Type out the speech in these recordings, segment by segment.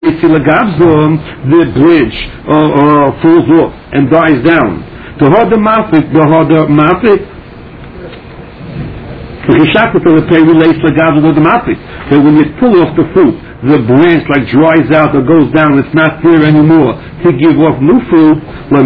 the branch falls off and dies down. The harder mafik, relates to the mafik. But when you pull off the fruit, the branch like dries out or goes down, it's not there anymore to give off new fruit.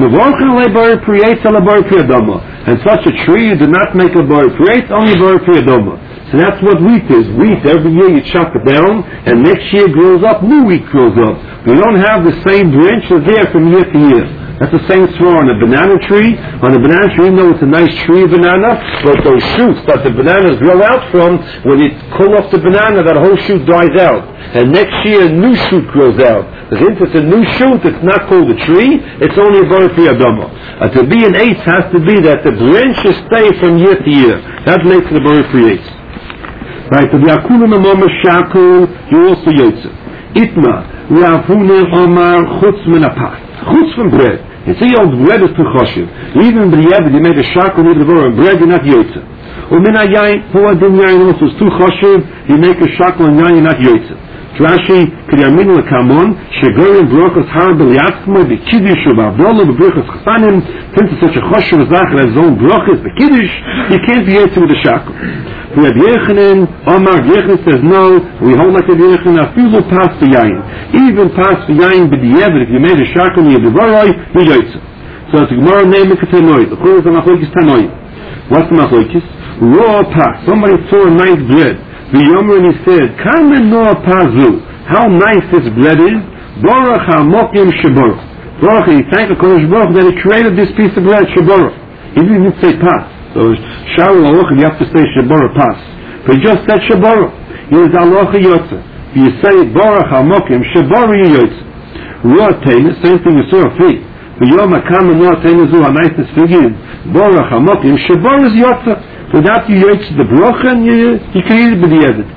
And such a tree you do not make a bar creates only bar priyadoma. So that's what wheat is. Wheat, every year you chop it down, and next year grows up, new wheat grows up. We don't have the same branches there from year to year. That's the same story on a banana tree. On a banana tree, you know it's a nice tree banana, but those shoots that the bananas grow out from, when you pull off the banana, that whole shoot dies out. And next year, a new shoot grows out. Since it's a new shoot, it's not called a tree, it's only a bar priyadoma. To be an eighth has to be that the branches stay from year to year. That makes it a bar priyatz. Right, so the akulim amama shaku, you also yotze. Itma, Ravuna Omar chutz min apach. Chutz from bread. You see, old bread is too choshev. Even in the Yevid, you make a shaku with the bread, you're not yotze. Umin hayayin, poor din yayin also is too choshev, you make a shaku and yayin, you're not yotze. Rashi, Kriyaminu Kamon, Shegorim Brochas Harbel Yatzmo, the Kiddush of Avdollah, the Brochas Chasanim, since it's such a choshev zach as his own Brochas, the Kiddush, you can't be yotze with the shaku. We have Yechanan, Omar Yechanan says no, we hold like a Yechanan, Afilu pas for yayin. Even pas for yayin, but the Yevid, if you made a shaku and you have the Varoi, you yotze. So it's a Gemara name of Ketanoi, the Chorus of Machoikis Tanoi. What's the Machoikis? Raw pas. Somebody saw a nice bread. The Yomer and he said, Kamen no pazu. How nice this bread is. Baruch ha-mokim sheborah. Baruch, he thanked the Kodesh Baruch that he created this piece of bread, sheborah. He didn't even say pas. So, Shaul Alocha, you have to say sheborah pas. But he just said sheborah. He was Alocha Yotze. If you say Baruch ha-mokim, sheborah Yotze. Ruah Tenis, same thing you saw a fig. The Yomer Kamen no Tenis, how nice this fig is. Baruch ha-mokim, sheborah is Yotze. Without you yotze the bracha and you can eat it with the edit.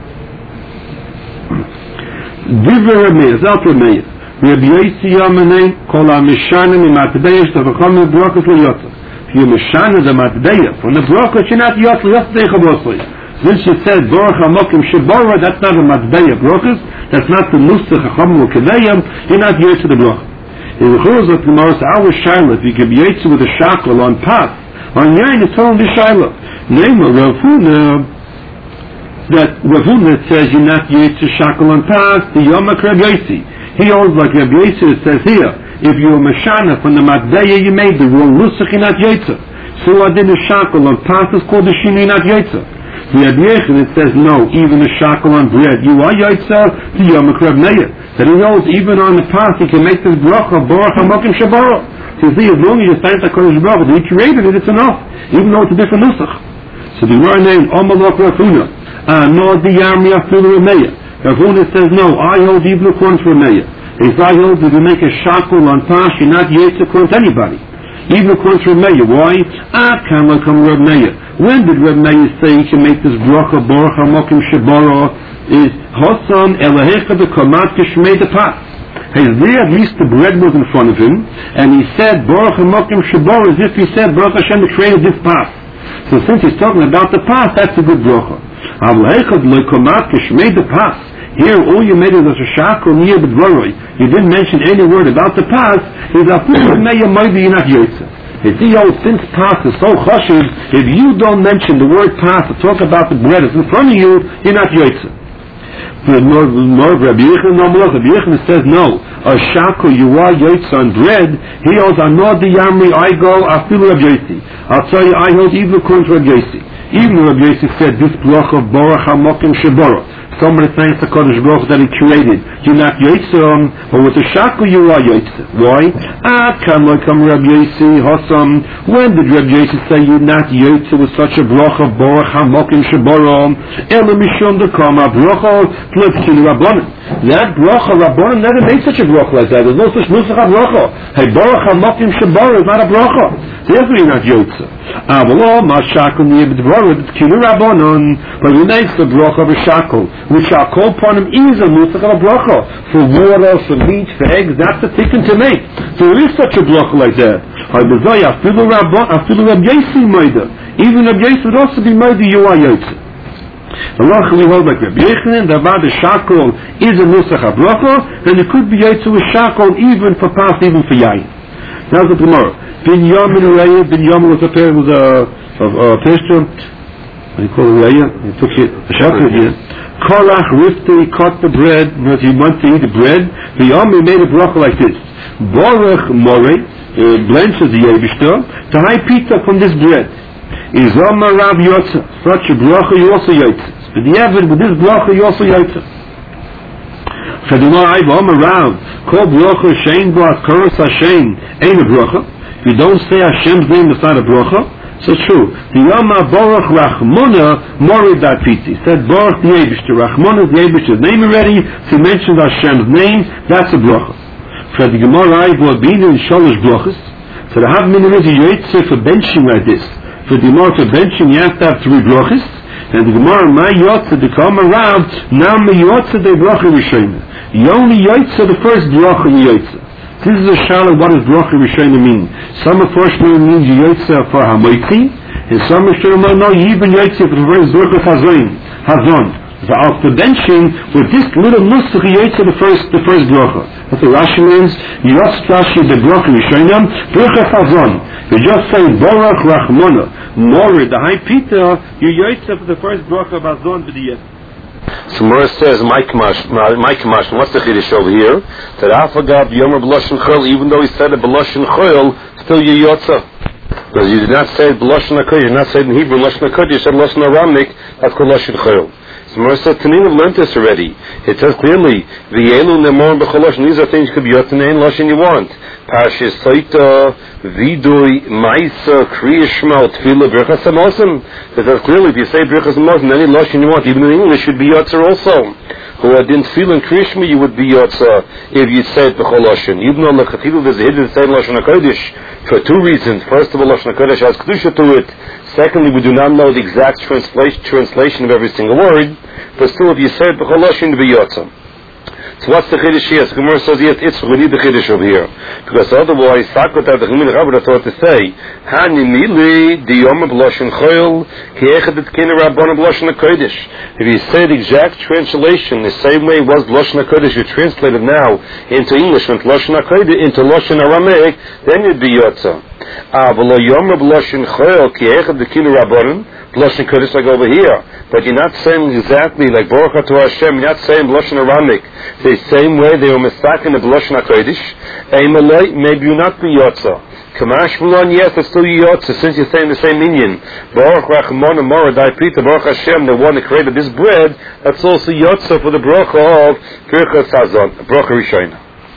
Divrei Rameir, Zalt Rameir. Rabbi Yossi Yamanei, Kol HaMishana Mimatbeya, Shtavachom Brachas LeYotze. If you Mishana the Matbeya, from the bracha, you're not Yotze, Yotze Dechavosoi. Since you said, Baruch HaMokim Shebora, that's not a Matbeya brachas, that's not the Nusach HaChom L'Kedeyam, you're not yotze the bracha. In the Chorus of Gemara, our Shiloh, if you can be yotze with a shackle on path, on yain, it's only Shiloh. Name of Ravuna, that Ravuna says you're not yotze shackle on pass, the Yomak Rabbi Yossi. He holds like Rabbi Yossi says here, if you're a Mashana from the Matbeya you made the wrong Nusach, you're not yotze. So I did a shackle on pass is called the Shini, not yotze. The Rabbi Yossi, it says no, even a shackle on bread, you are yotze, the Yomak Rabbi Meir. That he knows even on the pass he can make this bracha, Baruch HaMokim Sheborah. So you see, as long as you thank the Kodesh Baruch that he created it, it's enough, even though it's a different Nusach. So the word name Omalok Rafuna, no the Yami Afilu Rameya. Rafuna says no, I hold even according to Rameya. If I hold if you make a shackle on pass, you're not yotze according to anybody. Even according to Rameya. Why? Kama come Rameya. When did Rameya say you can make this bracha Baruch HaMokim Sheborah is Hossam Elahecha the Kamat Kishmei the Pas. He's there, at least the bread was in front of him, and he said Baruch HaMokim Sheborah as if he said Baruch Hashem that created this path. So since he's talking about the path, that's a good bracha. Here all you made is a shackle near the dvoroi. You didn't mention any word about the path. He's a maybe you're not yotze. Since path is so chashiv, if you don't mention the word path to talk about the bread that's in front of you, you're not yotze. Rabbi Yechon says no. A shackle you are yotze on bread. He holds anod the yamri I go afilu Rabbi Yossi. I'll tell you I hold even according to Rabbi Yossi. Even Rabbi Yossi said this bracha of Baruch HaMokim Sheborah. Somebody thanks the Kodesh Baruch that he created. You're not yotze but with the shackle you are yotze. Why? Come Rabbi Yossi Hossam. When did Rabbi Yossi say you're not yotze with such a bracha of Baruch HaMokim Sheborah? Ela mishum dekama bracha tlipkin rabbanim. That bracha rabbanim never made such a bracha like that. There's no such nusach bracha. Hey, Baruch HaMokim Sheborah is not a bracha. Therefore you're not yotze. Avalo ma shackle near the dvorah tkinu rabbanon. But he makes the bracha of a shackle, which I'll call upon him is a nusach of a bracha. For water, for meat, for eggs, that's the tikkun to make. So there is such a bracha like that. Even Rabbi Yossi would also be made you are yotze. Halacha we hold like Rabbi Yochanan, that about the shakol is a nusach habracha, and it could be yotze with shakol even for pas, even for yayin. Now the Gemara. Binyamin Uraya, Binyamin was a pastor. What do you call it? Uraya? He took the shakol here. Korach Rifta, he cut the bread because he wanted to eat the bread. Binyamin made a bracha like this. Borach Moreh, blenches the Yebishter, to high pizza from this bread. Izoma Rav Yotza, such a bracha you also yotze. But the evidence with this bracha you also yotze. Chadumar Aiva Omer Rav, call bracha Shein Bo Atkaros Hashem, ain't a bracha. If you don't say Hashem's name, it's not a bracha. So it's true. The Yoma Borach Rachmona Morid that pizza. He said Borach the Yebishter, Rachmona the Yebishter's name already, so he mentioned Hashem's name, that's a bracha. For the Gemara Aiva being in Shalosh brachas, so the have minimum is a yotze for benching like this. For the Gemara to benching, you have to have 3 brachas. And the Gemara, my yotze, to come around, now my yotze, the bracha rishayna. You only yotze the first bracha in yotze. This is a shala, what does bracha rishayna mean? Some of first means yotze for hamoitzi, and some of them no, you even yotze for the first bracha hazon. So after benching, with this little nusach, you yotze the first bracha. That's what Rashi means. You just Rashi the bracha rishayna, bracha hazon. You just say Borach Rachmona, Morid, the high pita, you yotze for the first bracha of Azon b'diyah. So Mora says, my kamash, what's the chiddush over here? That Afagab Yomer B'Lashon Choil, even though he said a B'Lashon Choil, still you yotze. Because you did not say B'Lashon HaKodesh, you did not say it in Hebrew Lashon HaKodesh, you said Lashon Aramaic, that's called Lashon Choil. So Mora said, Tanin have learned this already. It says clearly, V'yelu Nemor B'Choloshin, these are things you could be yotze in any Lashon you want. Parshas Soita, Vidui, Maisa, Kriya Shema, Tefillah, Birchas HaMosim. Because clearly, if you say Birchas HaMosim, any Lashon you want, even in English, should be Yotzer also. Who didn't feel in Kriya Shema, you would be Yotzer if you said B'chol Lashon. Even though Lechatila there's a hidden say Lashon HaKodesh, for 2 reasons. First of all, Lashon HaKodesh has Kedusha to it. Secondly, we do not know the exact translation of every single word. But still, if you said B'chol Lashon, you would be Yotzer. So what's the chiddush here? So Gemara says, yes, we need the chiddush over here. Because otherwise, Sakot the Chemil Rabbi thought to say, Hanimili, the Yom B'Lashon Choil, Ki'echad et Kina Rabban B'Lashon HaKodesh. If you say the exact translation, the same way it was B'Lashon HaKodesh, you translate it now into English, into Lashon HaKodesh, into Lashon Aramaic, then you'd be Yotza. V'lo Yom B'Lashon Choil, Ki'echad et Kina Rabban, B'Lashon HaKodesh like over here. But you're not saying exactly like Baruch Atah Hashem, you're not saying B'Lashon Aramaic. The same way they were mistaken in the B'Lashon HaKodesh. Maybe you not be Yotza. Kamash Mulon, yes, it's still Yotza, since you're saying the same minion. Baruch Rachmon and Morah Dai Pita, Baruch Hashem, the one that created this bread, that's also Yotza for the bracha of Birchas Hazon, bracha Rishayna.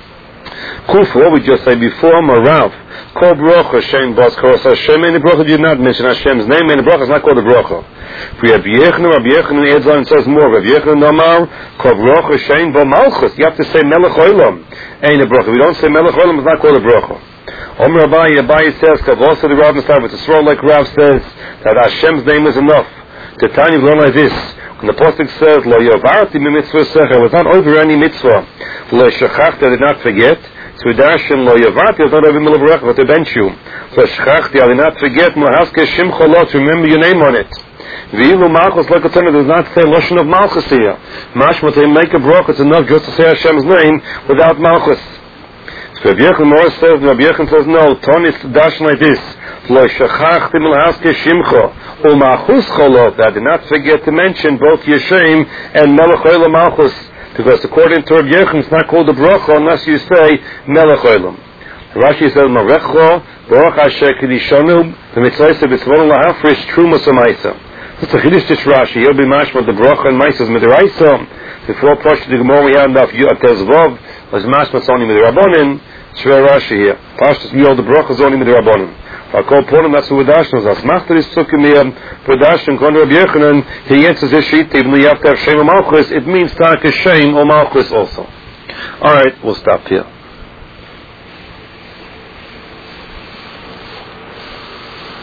Kuf, what we just said before, Marav. Call bracha Hashem Bas Koros Hashem, and the bracha did not mention Hashem's name, and the bracha is not called a bracha. For Rabbi Yochanan adds on and says more. Rabbi Yochanan Amar, Kol bracha Hashem Bo Malchus. You have to say Melech Olam. Ain't a bracha. If you don't say Melech Olam, it's not called a bracha. Omer Abaye says, Kav also the Rav Nasar, but the Sroh like Rav says that Hashem's name is enough. The Tanya learn like this. When the Pasuk says, Lo Yovarti mitzvah secher, was not over any mitzvah. Lo Shechachti, I did not forget. So Darshan Lo Yovarti was not over middle of Berach, but to bench you. Lo Shechachti, I did not forget. Mohaske Shimcha Lo, to remember your name on it. V'ilu Malchus, like a Tana, does not say Lashon of Malchus here. Mashma, to make a bracha, it's enough just to say Hashem's name without Malchus. So Rabbi Yochanan says, no, Tony is dash like this. Lo shachachti milhaske shimcha. U'machus cholot. I did not forget to mention both Yeshem and Melech Olam Malchus. Because according to Rabbi Yochanan, it's not called a bracha unless you say Melech Olam. Rashi says, Marecho, Baruch Asher Kedishonu, the mitzvah of Yitzvon Lahafrish, Truma Samaisa. That's a chiddush this Rashi. He'll be mashma the bracha and Maisa is Midiraisa. Before Pasha the Gemara we had enough Tezvav, was mashma it's only Midirabonin. Shver Rashi here. Pashtas we hold the bracha is only Midirabonin. I call Ponim, that's what Udashnas. As Master is Psukim Udashn, Kon Rabbi Yochanan, he answers this sheet, even though you have to have Shem or Malchus, it means Taka Shem or Malchus also. Alright, we'll stop here.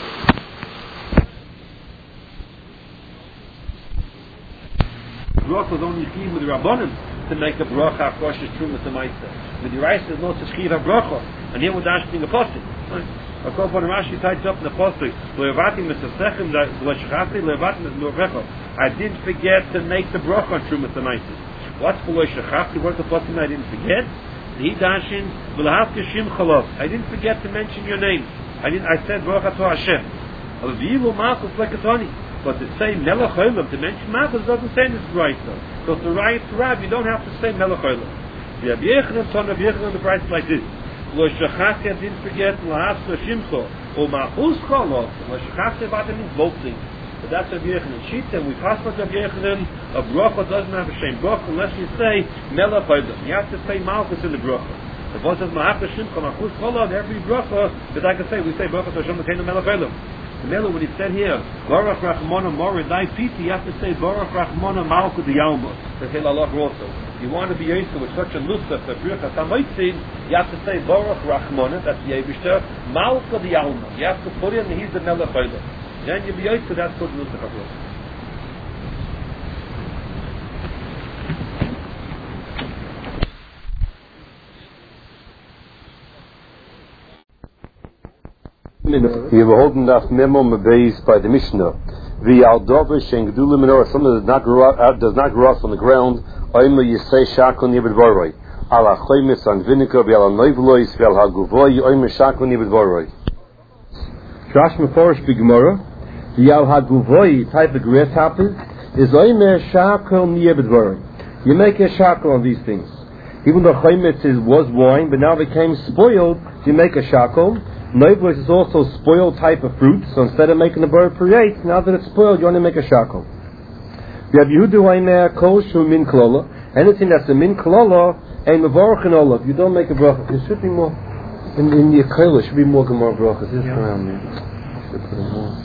Bracha Malchus only chiv with the Rabbanim to make a bracha across the Trumas to Maisa. With the rice, there's no such chiv a bracha. And here we're dashing a posting. A couple of Rashi tied up in the posting. I didn't forget to make the bracha on Trumas to Maisa. What's for Lo Shechachti? What's the posting I didn't forget? He dashin v'lahafke shim chalov. I didn't forget to mention your name. I said bracha to Hashem. But to say Melech Olam, to mention Malchus doesn't say this right though. Because the right to Rab, you don't have to say Melech Olam. The Rabbi Yechanan, son of Yechanan, the price like this. Lo Shechachti, I didn't forget Lahafke Shimcho. O Malchus Chalov. Lo Shechachti about it means both things. But that's Rabbi Yechanan. Shita, we pass with Rabbi Yechanan, a bracha doesn't have a shame bracha unless you say Melech Olam. You have to say Malchus in the bracha. If one says Malchus Shimcha, Malchus Chalov, every bracha, but I can say, we say bracha to Hashem, the Melech Olam. The Mela, when he said here, Baruch Rachmana Moridai Piti, you have to say Baruch Rachmana Malku the Yalma. The Hilalach also. You want to be Yisra with such a nusach, the Bricha Tamoitzin, you have to say Baruch Rachmana, that's the Yevishter, Malku the Yalma. You have to put in, he's the Mela Chayla. Then you be Yisra, that's good nusach of Rosa. Here we're holding that memo based by the Mishnah. The Aldover Shen Gdula Menorah, something that does not grow up on the ground. Oima Yisei Shakon Yibid Voroi. Ala Choymis and Vinegar, Biala Noivlois, Bial Haguvoy, Oima Shakon Yibid Voroi. Trash Meforish Bigmora, the Al Haguvoy type of grasshoppers, is Oima Shakon Yibid Voroi. You make a shackle on these things. Even though Choymis was wine, but now became spoiled, you make a shackle. Noivlois is also spoiled type of fruit, so instead of making the bird parade, now that it's spoiled, you only make a shackle. We have Yehuda Waimer Kol Shu Min Klola. Anything that's a Min Klola and Mevorach and Olav, you don't make a bracha. There should be more in the Kola. Should be more Gemara brachas. This around there. Should put it more.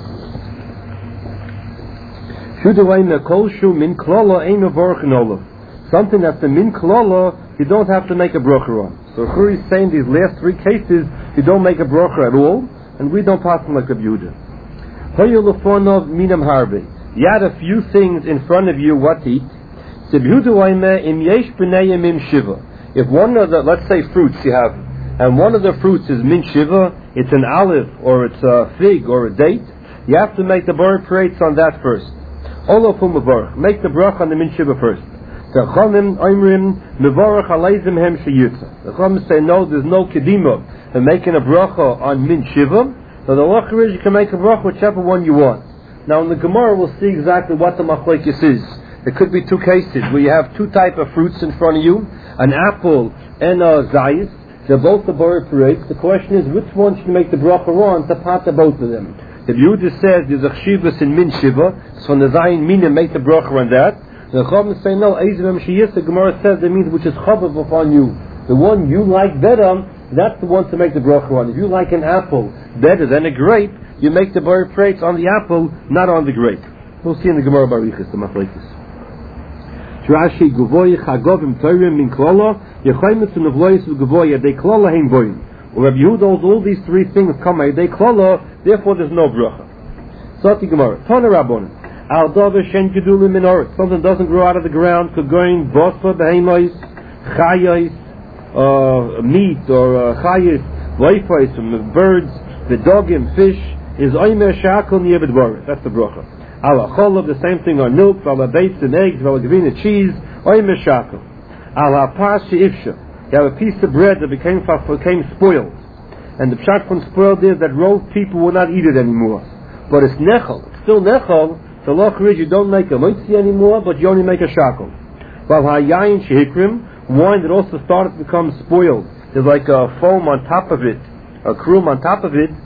Yehuda Waimer Kol Shu Min Klola and Mevorach and Olav. Something that's a Min Klola, you don't have to make a bracha on. So Churi is saying these last three cases, you don't make a bracha at all, and we don't pass them like a Yehuda. Hoyulafonov Minam Harbe. You had a few things in front of you, what to eat. If one of the, let's say fruits you have, and one of the fruits is min shiva, it's an olive, or it's a fig, or a date, you have to make the bar prates on that first. Make the bracha on the min shiva first. The Chachamim say no, there's no kedima in making a bracha on min shiva. So the halacha is you can make a bracha whichever one you want. Now in the Gemara we'll see exactly what the machlokes is. There could be two cases where you have two type of fruits in front of you, an apple and a zayis. They're both the bar parade. The question is which one should you make the bracha on to part of both of them. If Yehuda says there's a chshivas in min shiva, so on the zayin minim make the bracha on that. The Chachamim say no, Ezra Meshiyis, the Gemara says that means which is chavav upon you. The one you like better, that's the one to make the bracha on. If you like an apple better than a grape, you make the bar prates on the apple, not on the grape. We'll see in the Gemara Barichas, the Machlekes. Rashi Guvoy Chagovim Torim Min Klola Yechaymitz and Avlois Guvoy Yadei Klola Hein Boyim. Or Rabbi Yehuda holds all these three things come Yadei Klola, therefore there's no bracha. Sati Gemara Tana Rabbanon Al Dover Shen Gedulim Minorit. Something doesn't grow out of the ground. Kagoin Bosfa Behemois Chayos meat or Chayos Leifos from birds, the dogim fish is Oimer Shakol Niyabed Boris. That's the bracha. Ala Cholov, the same thing on milk, ala dates and eggs, ala gavina cheese, Oimer Shakol. Ala Pashi Ifsha. You have a piece of bread that became spoiled. And the pshat from spoiled is that rogue people will not eat it anymore. But it's nechol. It's still nechol. The law is you don't make a mitzi anymore, but you only make a shackle. While hayayin shehikrim, wine that also started to become spoiled. There's like a foam on top of it, a krum on top of it.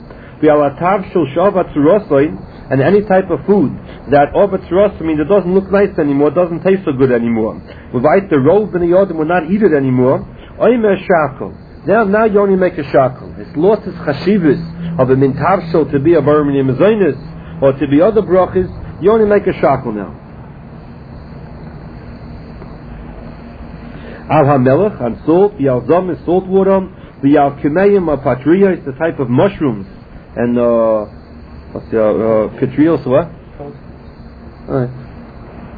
And any type of food that means it doesn't look nice anymore, it doesn't taste so good anymore. Without the robe and the yodim will not eat it anymore. Now you only make a shackle. It's lost its chashivas of a mintavshel to be a barmini mezainis or to be other brachas. You only make a shackle now. Al hamelech and salt, the alzam is salt water, the al kimeim or patria is the type of mushrooms, and what's the katrios what?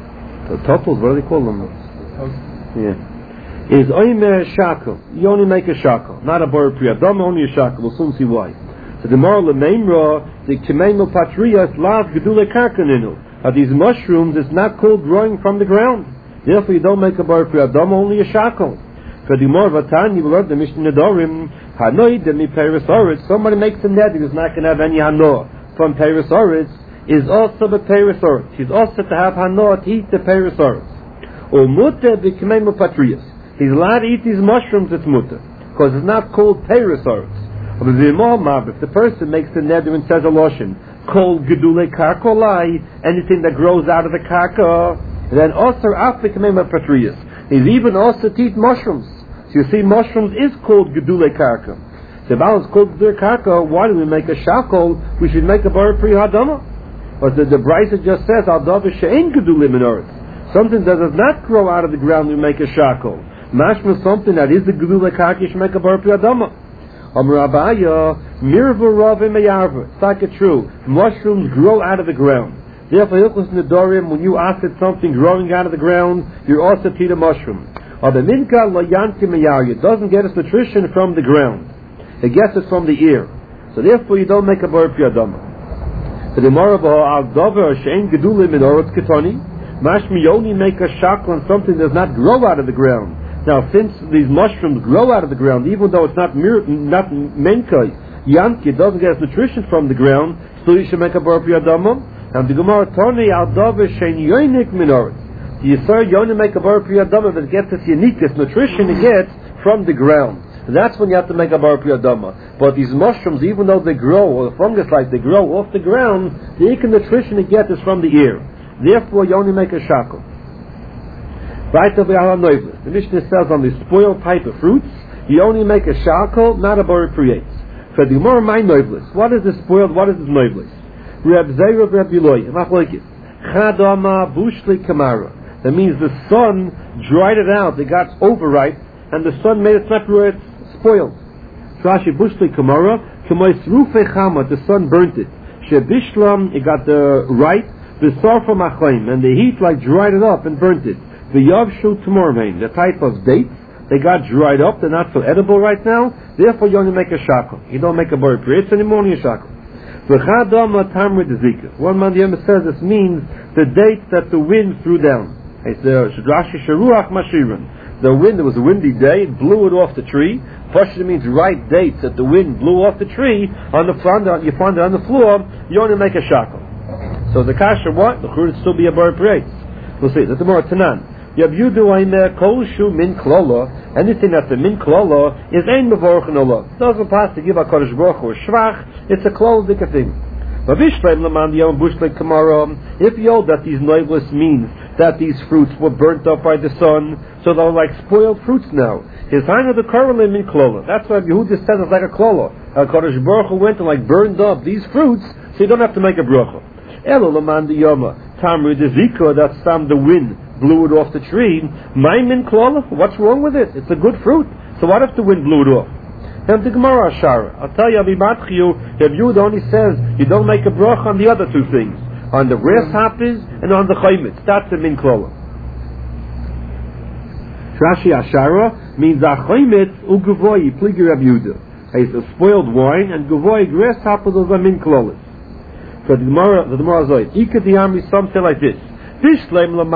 The topos, what do they call them? Yeah. Is oimer shakel. You only make a shakel, not a bar priyadama, only a shakel. We'll soon see why. So the moral of Meimra, the Kimeno Patrias Lav Gedule Karkaninu. These mushrooms is not called growing from the ground. Therefore you don't make a bar priyadama, only a shakel. For the more Vatani, we learned the Mishnah Nedorim, Hanoi demi Perisoritz. Somebody makes a net, he's not going to have any Hanoah from Perisoritz, is also the Perisoritz. He's also to have Hanoah to eat the Perisoritz. Or Mutter the Kimeno Patrias. He's allowed to eat these mushrooms, it's mutter, because it's not called Perisoritz. But if the person makes the neder and says a loshen, called gedule karkolai, anything that grows out of the karka, then also after Kimeno Patrias. He's even also to eat mushrooms. So you see, mushrooms is called gedule karka. So if I was called gedule karka, why do we make a shakol? We should make a bar pri hadama. But the Brisa just says, al davar she'ein gedule minoritz. Something that does not grow out of the ground, we make a shakol. Mashma something that is the gedule karka, you should make a bar pri hadama. Rabaya mirva rave meyarva. It's like it's true. Mushrooms grow out of the ground. Therefore, Hilchos Nedorim, when you ask it something growing out of the ground, you're also to eat a mushroom. Or the minka lo yanti meyarva. It doesn't get its nutrition from the ground. It gets it from the ear. So therefore, you don't make a bar pri hadama. The Gemara al davar she'en gedule minoritz ketoni. Mashmi only make a shakel on something that does not grow out of the ground. Now, since these mushrooms grow out of the ground, even though it's not menkai, yanki, it doesn't get its nutrition from the ground, still you should make a bar pri hadama. And the Gemara Toni al davar she'en yonik minoritz. You only make a bar pri hadama that gets its uniqueness, nutrition it gets from the ground. That's when you have to make a bar pri hadama. But these mushrooms, even though they grow, or the fungus like they grow off the ground, the unique nutrition it gets is from the ear. Therefore, you only make a shakel. The Mishnah says on the spoiled type of fruits, you only make a shakel, not a bar pri. So the Gemara my noivlis. What is this spoiled? What is this noivlis? Reb Zera Reb Yiloy. Chadama bushli kamara. That means the sun dried it out. It got overripe, and the sun made it separate, spoiled. Rashi bushli kamara. Kamois rufe chama. The sun burnt it. Shebishlam. It got the ripe. The sarfa machleim, and the heat like dried it up and burnt it. The yavshu tamormein. The type of dates. They got dried up. They're not so edible right now. Therefore, you only make a shakel. You don't make a bar pri anymore. Only a shakel. One man says this means the dates that the wind threw down. It's the Rashi Sharuach Mashirin. The wind, it was a windy day, it blew it off the tree. Pashta means ripe dates that the wind blew off the tree. On the front, you find it on the floor, you only make a shakel. So the kasha what? The chur would still be a bar pri. We'll see. That's the more Tanan. Yabyudu aimer kol shu min klola. Anything that's a min klola is ein mevorchen Allah. It doesn't pass to give a Kodesh Baruch Hu shvach. It's a closed thing. If you hold that these noivlis means that these fruits were burnt up by the sun, so they're like spoiled fruits now. His hainu the korale min klola. That's why Yehuda says it's like a klola. Kodesh Baruch Hu went and like burned up these fruits, so you don't have to make a bracha. Elo laman diyama tamru de zika. That's the wind blew it off the tree. My min klola. What's wrong with it? It's a good fruit. So what if the wind blew it off? And the Gemara Ashara. I'll tell you, Abimatchiyu, Reb Yehuda only says you don't make a bracha on the other two things, on the grasshoppers and on the chaymitz. That's the min klola. Rashi Ashara means a chaymitz ugavoy pligi Reb Yehuda. It's a spoiled wine, and gavoy grasshoppers are the min klolas. So the Gemara says, Ikadiyami, some say like this. If you hold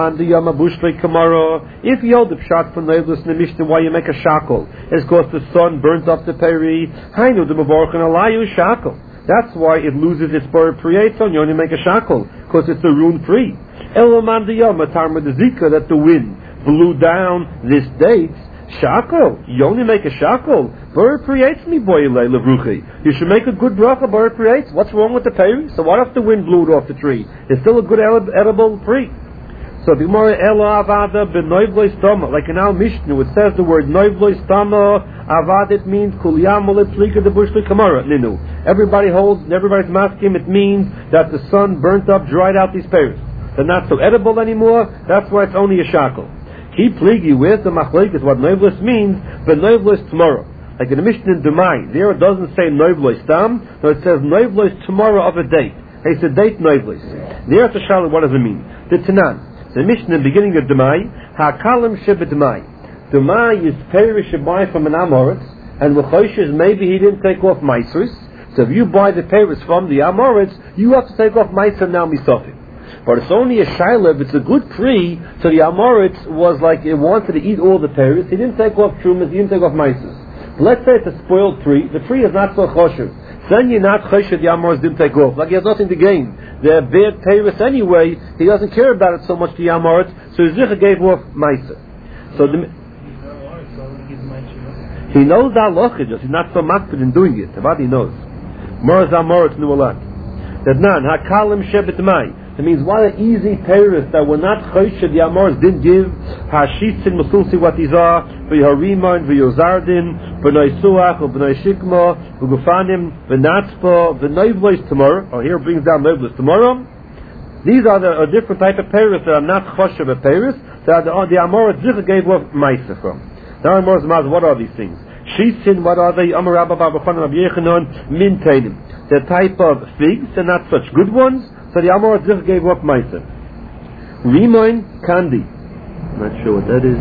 the pshat from noivlis in the Mishnah, why you make a shakel? It's because the sun burnt up the peri. Hainu the mavorchen alayu shakel. That's why it loses its bar pri. So you only make a shakel because it's a rune free. Elaman diyama tarma the zika, that the wind blew down this date. Shakel. You only make a shakel. Bar pri me boy levruchi. You should make a good bracha bar pri. What's wrong with the peri? So what if the wind blew it off the tree? It's still a good edible tree. So the Gemara Ela Avada b'Noivloi Stama, like in our Mishnah, it says the word Noivloi Stama. Avad, it means Kuliyam Olipslika de Bushli Kamara Ninu. Everybody holds, and everybody's masking. It means that the sun burnt up, dried out these pears. They're not so edible anymore. That's why it's only a shakel. Keep pligi with the machleik is what Noivlos means, but Noivlos tomorrow. Like in the Mishnah in Demai, there it doesn't say Noivlos Stam, but it says Noivlos tomorrow of a date. It's a date Noivlos. There it's a shakel, what does it mean? The Tanan. The Mishnah in the beginning of Demai, Hakalim Shebedemai. Demai is Perus you buy from an Amoritz, and L'choishes maybe he didn't take off Maisris. So if you buy the Perus from the Amoritz, you have to take off Maisr now Misofim. But it's only a Shaila if it's a good tree, so the Amoritz was like, it wanted to eat all the Perus, he didn't take off Trumas, he didn't take off Maisris. Let's say it's a spoiled tree, the tree is not so choshev. Then you're not choshev, the Amoritz didn't take off. Like he has nothing to gain. They're bad Perus anyway, he doesn't care about it so much, the Amoritz, so his Zicha gave off Maisr. So he knows the halacha, just he's not so makpid in doing it. What he knows. Moraz Amoritz knew a lot. That nan hakalim shebetmai. That means what an easy Perus that were not choshev, the Amoritz didn't give. Hashitzin masulsi what these are. V'yharimon v'yozardin v'noi suach v'noi shikma v'gufanim v'natzpa v'noivlois tomorrow. Oh, here it brings down noivlois tomorrow. These are a different type of Perus that are not choshev a Perus. That the Amoritz Zicha gave off ma'aser from. Now Amoritz Maz, what are these things? Shitzin, what are they? Amar Rabba Bar B'Chanan Rabbi Yechanan Mintainim. The type of figs and not such good ones. So the Amoritz Zicha gave off ma'aser. Rimoin Kandi. Not sure what that is.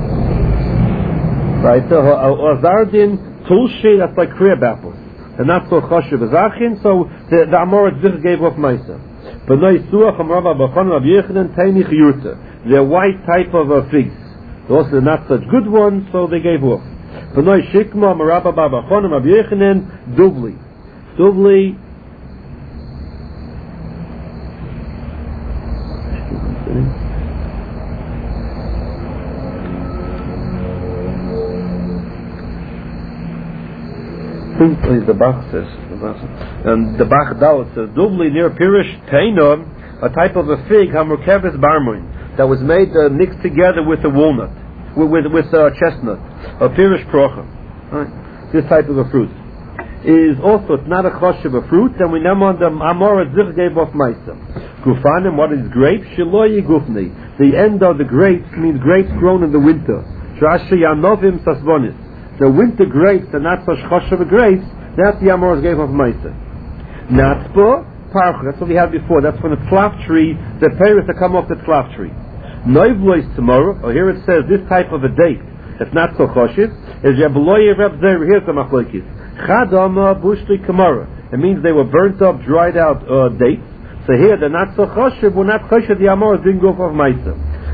Right, Ozardin Tulshi, that's like crab apples. They're not so choshev as achin, so the Amoritz Zicha gave off ma'aser. B'noi Suach Amar Rabba B'Chanan Rabbi Yechanan Taini Chiyurta. They're white type of figs. Also they're not such good ones, so they gave off. B'noi Shikma Amar Rabba Bar B'Chanan Rabbi Yechanan Dubli. Dubli. The Bach says, and the Bach Dao says, Dubli near Pirish Taina, a type of a fig, Hamurkeves Barmoin, that was made mixed together with a walnut, with chestnut, a Pirish Procha. Right? This type of a fruit is also, it's not a choshev of a fruit, and we know on the Amoritz Zicha gave off Maisa. Gufanim, what is grapes? Shiloyi Gufni. The end of the grapes means grapes grown in the winter. Shashi Yanovim Sasvonis. The winter grapes are not such choshev grapes, that's the Amoritz gave off Maisa. Natzpo, Parch, that's what we had before, that's from the tzlaf tree, the Perus that come off the tzlaf tree. Noivlois tomorrow, or here it says this type of a date, it's not so choshev, is Yabloye Reb Zer, here's the machlokes. Chadama Bushli Kamara. It means they were burnt up, dried out dates. So here they're not so choshev, we're not choshev, the Amoritz didn't go off Maisa.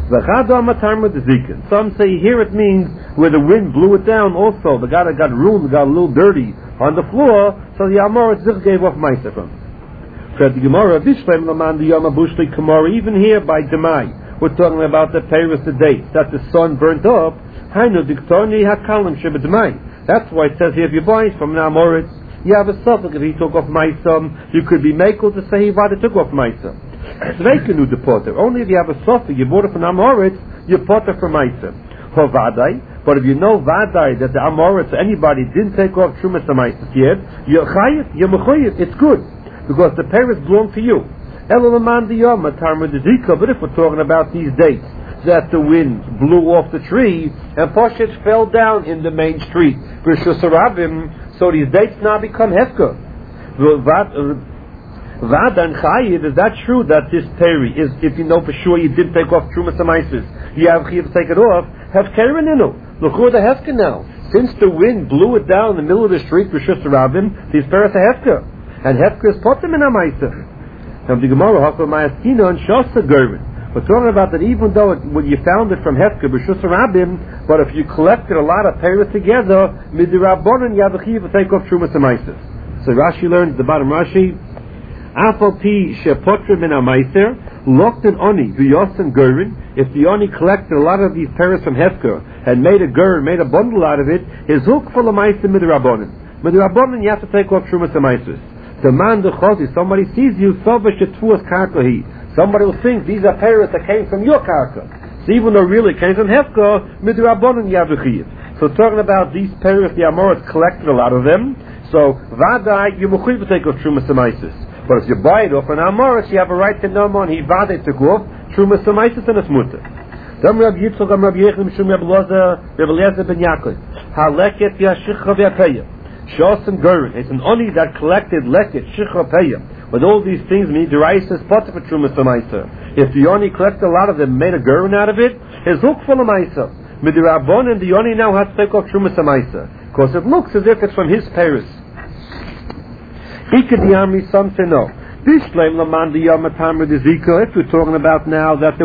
Some say here it means where the wind blew it down also. The guy that got ruined, got a little dirty on the floor, so the Amoritz gave off Maisa from. Even here by Demai, we're talking about the Perus, the dates, that the sun burnt up. That's why it says here, if you buy it from an Amoritz, you have a suffix. If he took off Maisa, you could be makel to say he took off Maisa. Zweikenu de potter. Only if you have a sofa, you bought it from Amoritz, you potter for Maisa. Hovadai. But if you know Vadai that the Amoritz, anybody didn't take off Trumas Maisa yet, you're chayiv, you're mechoyiv. It's good because the parents belong to you. But if we're talking about these dates that the wind blew off the tree and Poshet fell down in the main street, so these dates now become hefka. Vadan Chayiv, is that true that this Peri is, if you know for sure you did take off Trumas Amaisis, you have Chayiv to take it off, have Keren Inu. Look who the Hefka now. Since the wind blew it down in the middle of the street for Shusarabim, these Peres are Hefka. And Hefka is Potem in Amaisa. Now the Gemara, Hakwa Mayaskina and Shasa Gervin. We're talking about that even though when you found it from Hefka, for Shusarabim, but if you collected a lot of Peres together, Midirabbonin, you have a Chayiv to take off Trumas Amaisis. So Rashi learns, the bottom Rashi, Afalpi shepotrim in Amaiser, locked in Oni, V'yosen Gerin. If the Oni collected a lot of these Peres from Hefker and made a Gerin, made a bundle out of it, his hook full of Maiser Midrabbonin. Midrabbonin, you have to take off Trumas Amaisers. The man the Chosi, somebody sees you, Sovash Tfuas Karkahi. Somebody will think these are Peres that came from your Karka. So even though really it came from Hefker, Midrabbonin, you have a Chiv. So talking about these Peres, the Amoritz collected a lot of them. So Vadai, you will take off Trumas Amaisers. But if you buy it off an Amoritz, you have a right to know on he vade to go Trumas Amaisis and a Smutter. Dam Rab Yitzchok, Dam Rab Yechim, Shum Rab Eliezer ben Yaakov. Haleket Yashicha V'Apeya. Shos and Gerin. It's an Oni that collected Leket, Shicha Peya. But all these things mean the rice is potter for Trumas Amaisis. If the Yoni collected a lot of them, made a gurun out of it, his hook full of Maisa. Midirabon and the Yoni now has to take off Trumas Maisa. Because it looks as if it's from his Paris. If we're talking about now that